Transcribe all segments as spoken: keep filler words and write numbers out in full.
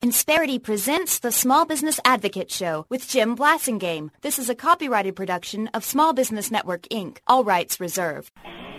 Insperity presents the Small Business Advocate Show with Jim Blasingame. This is a copyrighted production of Small Business Network, Incorporated. All rights reserved.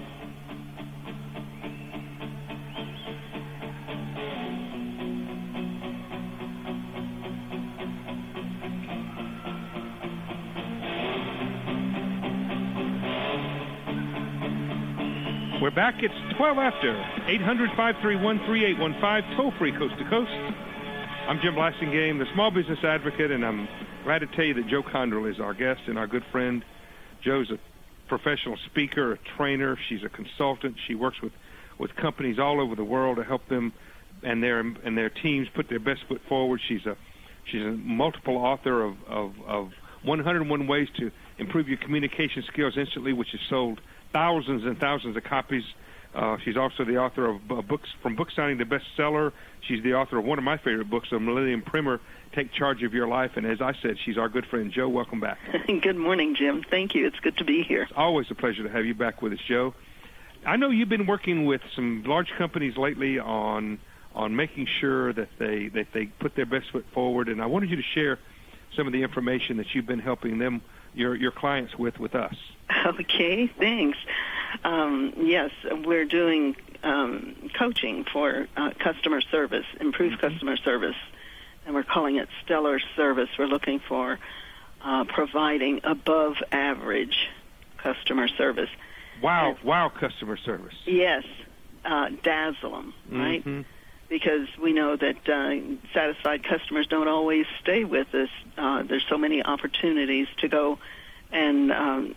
We're back. It's twelve after. eight hundred, five three one, three eight one five, toll-free coast to coast. I'm Jim Blasingame, the Small Business Advocate, and I'm glad to tell you that Jo Condrel is our guest and our good friend. Jo's a professional speaker, a trainer. She's a consultant. She works with, with companies all over the world to help them and their and their teams put their best foot forward. She's a she's a multiple author of, of, of one hundred one Ways to Improve Your Communication Skills Instantly, which has sold thousands and thousands of copies. Uh, she's also the author of uh, books, From Book Signing to Bestseller. She's the author of one of my favorite books, The Millennium Primer, Take Charge of Your Life. And as I said, she's our good friend. Jo, welcome back. Good morning, Jim. Thank you. It's good to be here. It's always a pleasure to have you back with us, Jo. I know you've been working with some large companies lately on on making sure that they that they put their best foot forward, and I wanted you to share some of the information that you've been helping them, your your clients with, with us. Okay, thanks. Um, yes, we're doing um, coaching for uh, customer service, improved mm-hmm. customer service, and we're calling it stellar service. We're looking for uh, providing above average customer service. Wow, and, wow, customer service. Yes, uh, dazzle them, right? Mm-hmm. Because we know that uh, satisfied customers don't always stay with us. Uh, there's so many opportunities to go and um,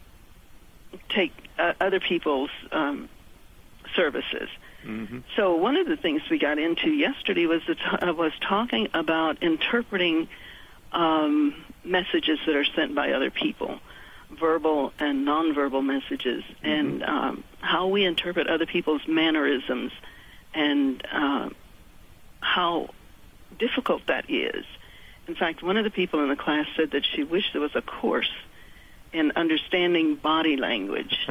take uh, other people's um, services. Mm-hmm. So one of the things we got into yesterday was the t- uh, was talking about interpreting um, messages that are sent by other people, verbal and nonverbal messages, mm-hmm. and um, how we interpret other people's mannerisms, and uh, how difficult that is. In fact, one of the people in the class said that she wished there was a course in understanding body language.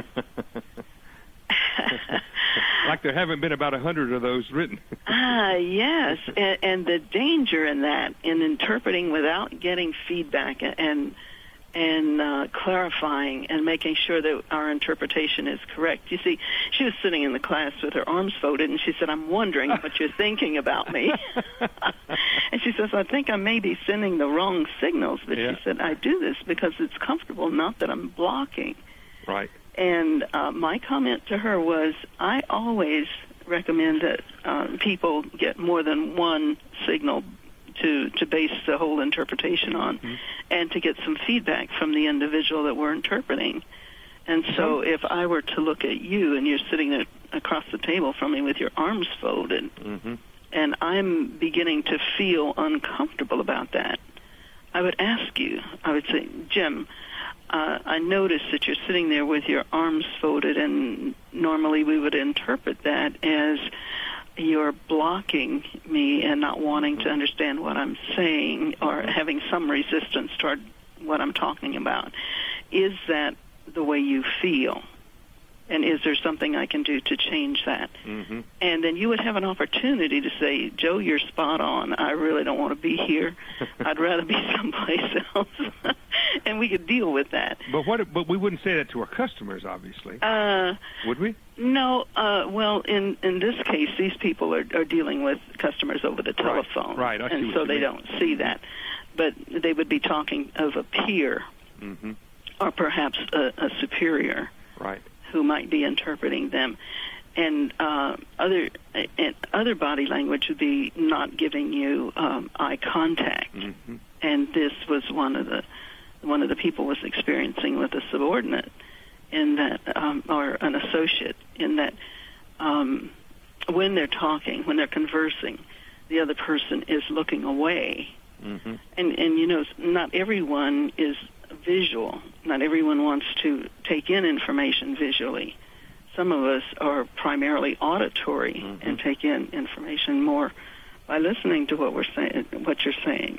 Like there haven't been about a hundred of those written. Ah, yes, and, and the danger in that, in interpreting without getting feedback and and uh, clarifying and making sure that our interpretation is correct. You see, she was sitting in the class with her arms folded, and she said, "I'm wondering what you're thinking about me." And she says, "I think I may be sending the wrong signals." But yeah. She said, "I do this because it's comfortable, not that I'm blocking." Right. And uh, my comment to her was, I always recommend that uh, people get more than one signal to to base the whole interpretation on, mm-hmm. and to get some feedback from the individual that we're interpreting. And so mm-hmm. if I were to look at you and you're sitting there across the table from me with your arms folded, mm-hmm. and I'm beginning to feel uncomfortable about that, I would ask you, I would say, Jim, uh, I noticed that you're sitting there with your arms folded, and normally we would interpret that as you're blocking me and not wanting to understand what I'm saying, or having some resistance toward what I'm talking about. Is that the way you feel? And is there something I can do to change that? Mm-hmm. And then you would have an opportunity to say, Jo, you're spot on. I really don't want to be here. I'd rather be someplace else. And we could deal with that. But what? But we wouldn't say that to our customers, obviously. Uh, Would we? No. Uh, well, in, in this case, these people are, are dealing with customers over the telephone. Right. right. I see and what so you they mean. don't see that. But they would be talking of a peer, mm-hmm. or perhaps a, a superior. Right. Who might be interpreting them. And uh, other and other body language would be not giving you um, eye contact. Mm-hmm. And this was one of the one of the people was experiencing with a subordinate, in that um, or an associate, in that um, when they're talking, when they're conversing, the other person is looking away. Mm-hmm. And and you know, not everyone is visual. Not everyone wants to take in information visually. Some of us are primarily auditory, mm-hmm. and take in information more by listening to what we're saying, what you're saying.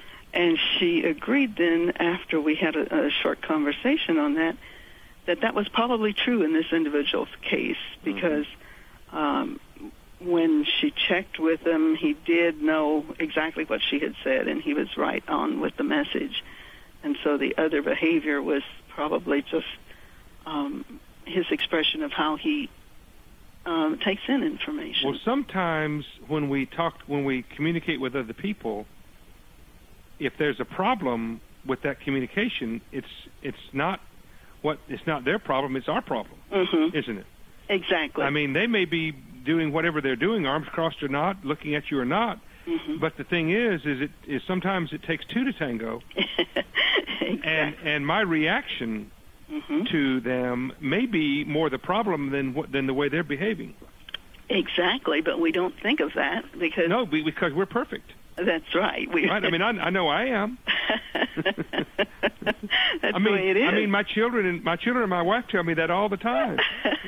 And she agreed then, after we had a, a short conversation on that, that that was probably true in this individual's case, because mm-hmm. um, when she checked with him, he did know exactly what she had said, and he was right on with the message. And so the other behavior was probably just um, his expression of how he um, takes in information. Well, sometimes when we talk, when we communicate with other people, if there's a problem with that communication, it's it's not what it's not their problem; it's our problem, mm-hmm. isn't it? Exactly. I mean, they may be doing whatever they're doing, arms crossed or not, looking at you or not. Mm-hmm. But the thing is, is it is sometimes it takes two to tango, exactly. and and my reaction mm-hmm. to them may be more the problem than what than the way they're behaving. Exactly, but we don't think of that because no, we, because we're perfect. That's right. We, right. I mean, I, I know I am. That's I mean, the way it is. I mean, my children and my children and my wife tell me that all the time.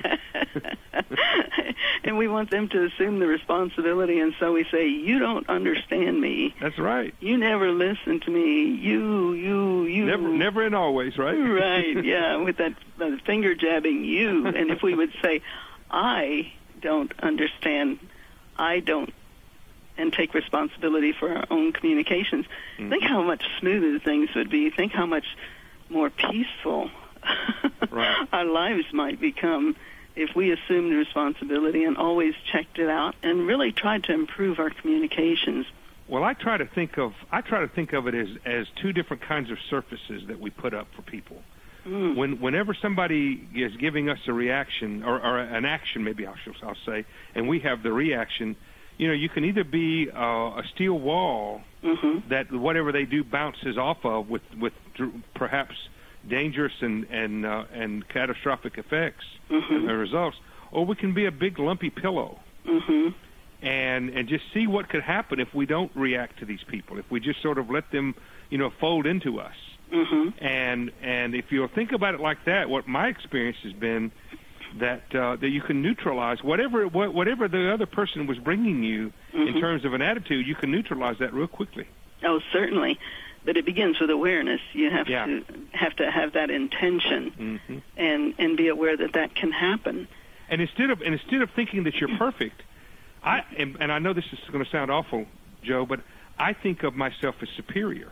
And we want them to assume the responsibility, and so we say, "You don't understand me." That's right. You never listen to me. You, you, you. Never, never, and always, right? Right. Yeah, with that uh, finger jabbing you. And if we would say, "I don't understand," I don't. And take responsibility for our own communications. Mm-hmm. Think how much smoother things would be. Think how much more peaceful right. our lives might become if we assumed responsibility and always checked it out and really tried to improve our communications. Well, I try to think of I try to think of it as as two different kinds of surfaces that we put up for people. Mm. When whenever somebody is giving us a reaction or, or an action, maybe I'll, I'll say, and we have the reaction. You know, you can either be uh, a steel wall mm-hmm. that whatever they do bounces off of with, with perhaps dangerous and and, uh, and catastrophic effects mm-hmm. and the results, or we can be a big lumpy pillow mm-hmm. and and just see what could happen if we don't react to these people, if we just sort of let them, you know, fold into us. Mm-hmm. And and if you'll think about it like that, what my experience has been. That uh, that you can neutralize whatever whatever the other person was bringing you mm-hmm. in terms of an attitude. You can neutralize that real quickly. Oh, certainly, but it begins with awareness. You have yeah. to have to have that intention mm-hmm. and and be aware that that can happen. And instead of and instead of thinking that you're perfect, I and, and I know this is going to sound awful, Joe, but I think of myself as superior.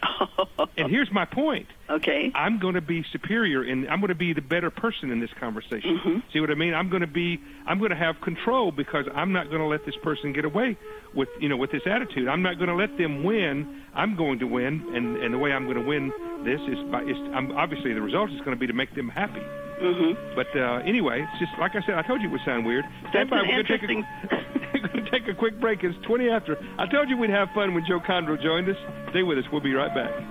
And here's my point. Okay. I'm going to be superior, and I'm going to be the better person in this conversation. Mm-hmm. See what I mean? I'm going to be, I'm going to have control because I'm not going to let this person get away with, you know, with this attitude. I'm not going to let them win. I'm going to win, and, and the way I'm going to win this is by, is, I'm, obviously the result is going to be to make them happy. Mm-hmm. But uh, anyway, it's just like I said. I told you it would sound weird. That's by, an we're interesting. Going to take a quick break. It's twenty after. I told you we'd have fun when Joe Condrell joined us. Stay with us. We'll be right back.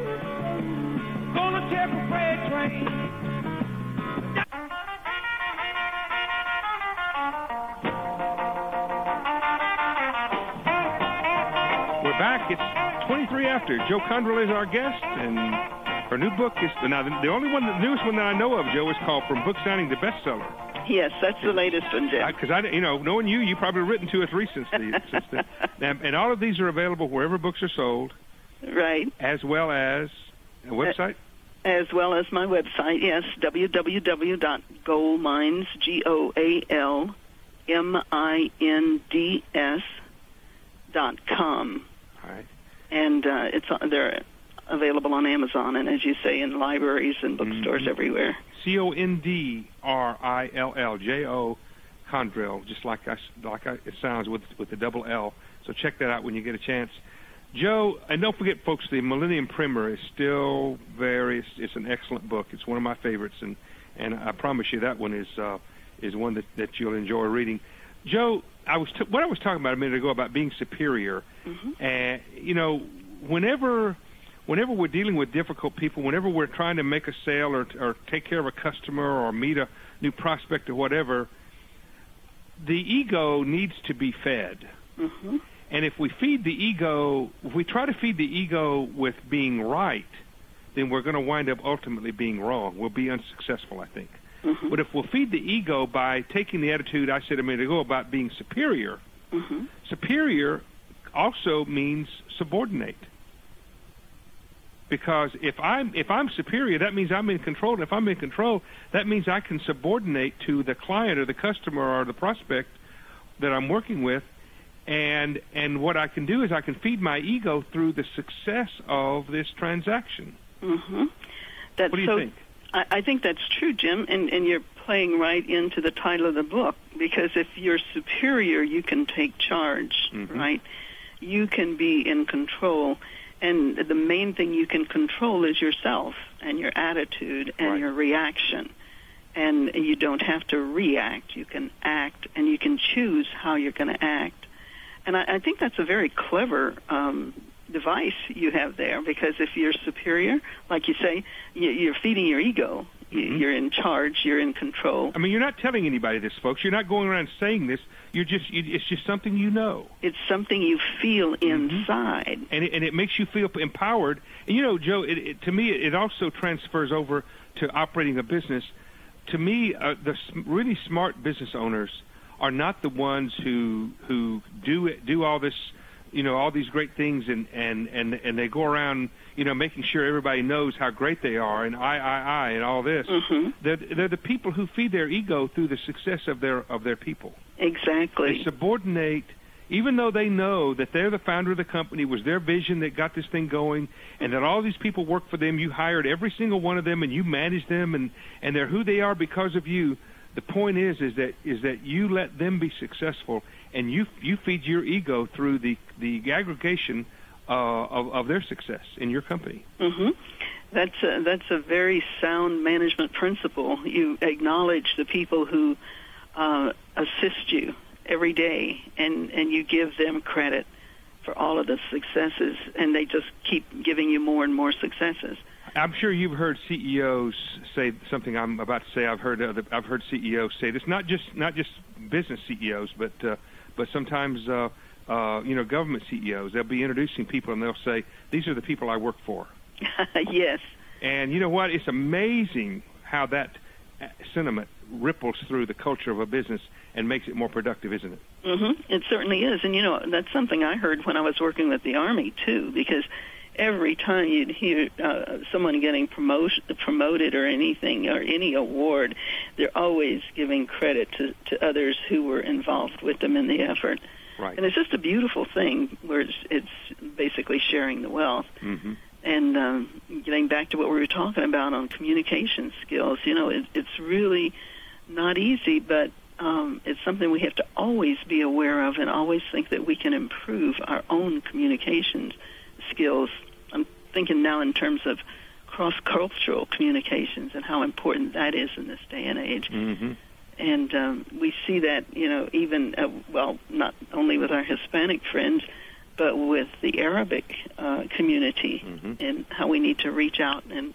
Gonna take a freight train. We're back. It's twenty-three after. Joe Condrell is our guest, and her new book is now the, the only one, the newest one that I know of, Joe, is called From Book Signing to Bestseller. Yes, that's the latest one, Jim. Because I, I, you know, knowing you, you probably written two or three since the, since then. And, and all of these are available wherever books are sold. Right. As well as a website. As well as my website, yes, w w w dot goalminds, G O A L M I N D S dot com. All right. And uh, it's they're available on Amazon, and as you say, in libraries and bookstores mm-hmm. everywhere. C O N D R I L L, J O Condrell, just like I, like I, it sounds with with the double L. So check that out when you get a chance. Joe, and don't forget, folks, the Millennium Primer is still very, it's, it's an excellent book. It's one of my favorites, and, and I promise you that one is uh, is one that, that you'll enjoy reading. Joe, I was t- what I was talking about a minute ago about being superior, mm-hmm. and, you know, whenever... Whenever we're dealing with difficult people, whenever we're trying to make a sale or, or take care of a customer or meet a new prospect or whatever, the ego needs to be fed. Mm-hmm. And if we feed the ego, if we try to feed the ego with being right, then we're going to wind up ultimately being wrong. We'll be unsuccessful, I think. Mm-hmm. But if we'll feed the ego by taking the attitude I said a minute ago about being superior, mm-hmm. superior also means subordinate. Because if I'm if I'm superior, that means I'm in control. And if I'm in control, that means I can subordinate to the client or the customer or the prospect that I'm working with, and and what I can do is I can feed my ego through the success of this transaction. Mm-hmm. That's what do you so, think? I, I think that's true, Jim, and, and you're playing right into the title of the book, because if you're superior, you can take charge, mm-hmm. right? You can be in control, and the main thing you can control is yourself and your attitude and right. your reaction. And you don't have to react. You can act, and you can choose how you're going to act. And I, I think that's a very clever um, device you have there, because if you're superior, like you say, you, you're feeding your ego. Mm-hmm. You're in charge. You're in control. I mean, you're not telling anybody this, folks. You're not going around saying this. You're just, it's just something you know. It's something you feel inside. Mm-hmm. And, it, and it makes you feel empowered. And, you know, Joe, it, it, to me, it also transfers over to operating a business. To me, uh, the really smart business owners are not the ones who who do it, do all this, you know, all these great things, and, and, and, and they go around, you know, making sure everybody knows how great they are, and I, I, I, and all this. Mm-hmm. They're, they're the people who feed their ego through the success of their of their people. Exactly. They subordinate, even though they know that they're the founder of the company, it was their vision that got this thing going, and that all these people work for them. You hired every single one of them, and you manage them, and, and they're who they are because of you. The point is, is that is that you let them be successful, and you you feed your ego through the the aggregation uh, of of their success in your company. Mm-hmm. That's a, that's a very sound management principle. You acknowledge the people who uh, assist you every day, and, and you give them credit for all of the successes, and they just keep giving you more and more successes. I'm sure you've heard C E Os say something I'm about to say. I've heard other, I've heard C E Os say this, not just not just business C E Os, but uh, but sometimes uh, uh, you know, government C E Os. They'll be introducing people, and they'll say, "These are the people I work for." Yes. And you know what? It's amazing how that sentiment ripples through the culture of a business and makes it more productive, isn't it? Mm-hmm. It certainly is. And, you know, that's something I heard when I was working with the Army, too, because every time you'd hear uh, someone getting promotion, promoted or anything, or any award, they're always giving credit to, to others who were involved with them in the effort. Right. And it's just a beautiful thing where it's, it's basically sharing the wealth. Mm-hmm. And um, getting back to what we were talking about on communication skills, you know, it, it's really not easy, but um, it's something we have to always be aware of and always think that we can improve our own communications skills. I'm thinking now in terms of cross-cultural communications and how important that is in this day and age. Mm-hmm. And um, we see that, you know, even, uh, well, not only with our Hispanic friends, but with the Arabic uh, community, mm-hmm. and how we need to reach out and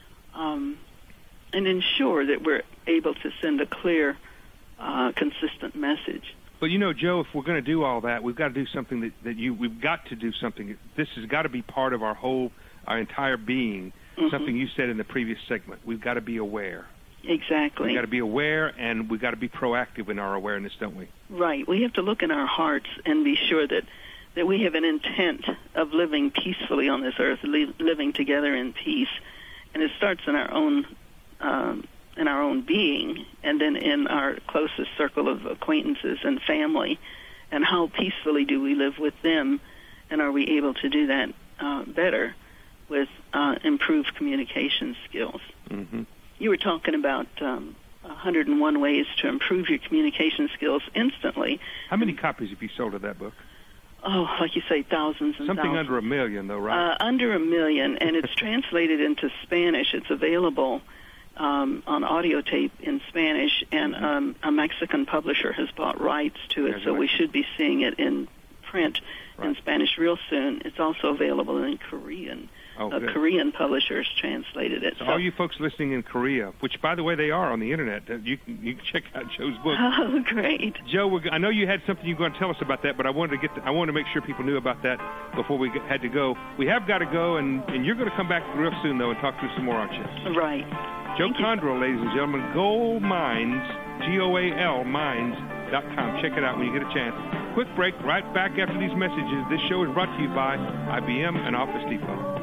um, and ensure that we're able to send a clear, uh, consistent message. But you know, Joe, if we're going to do all that, we've got to do something that, that you we've got to do something. This has got to be part of our whole, our entire being. Mm-hmm. Something you said in the previous segment. We've got to be aware. Exactly. We've got to be aware, and we've got to be proactive in our awareness, don't we? Right. We have to look in our hearts and be sure that. that we have an intent of living peacefully on this earth, li- living together in peace, and it starts in our own um, in our own being, and then in our closest circle of acquaintances and family, and how peacefully do we live with them, and are we able to do that uh, better with uh, improved communication skills? Mm-hmm. You were talking about um, one hundred and one ways to improve your communication skills instantly. How many copies have you sold of that book? Oh, like you say, thousands and Something thousands. under a million, though, right? Uh, under a million, and it's translated into Spanish. It's available um, on audio tape in Spanish, and mm-hmm. um, a Mexican publisher has bought rights to it, There's so we should be seeing it in print right. in Spanish real soon. It's also available in Korean. Oh, uh, Korean publishers translated it. So, so all you folks listening in Korea, which, by the way, they are on the Internet, you can, you can check out Joe's book. Oh, great. Joe, we're, I know you had something you were going to tell us about that, but I wanted to get to, I wanted to make sure people knew about that before we had to go. We have got to go, and, and you're going to come back real soon, though, and talk to us some more, aren't you? Right. Joe Thank Condrell, ladies and gentlemen, Goal Minds, G O A L, minds dot com. Check it out when you get a chance. Quick break, right back after these messages. This show is brought to you by I B M and Office Depot.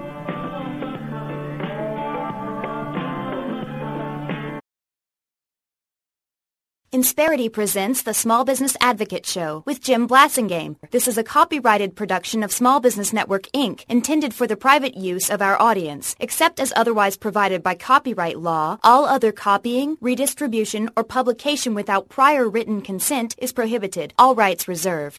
Insperity presents the Small Business Advocate Show with Jim Blasingame. This is a copyrighted production of Small Business Network, Incorporated, intended for the private use of our audience. Except as otherwise provided by copyright law, all other copying, redistribution, or publication without prior written consent is prohibited. All rights reserved.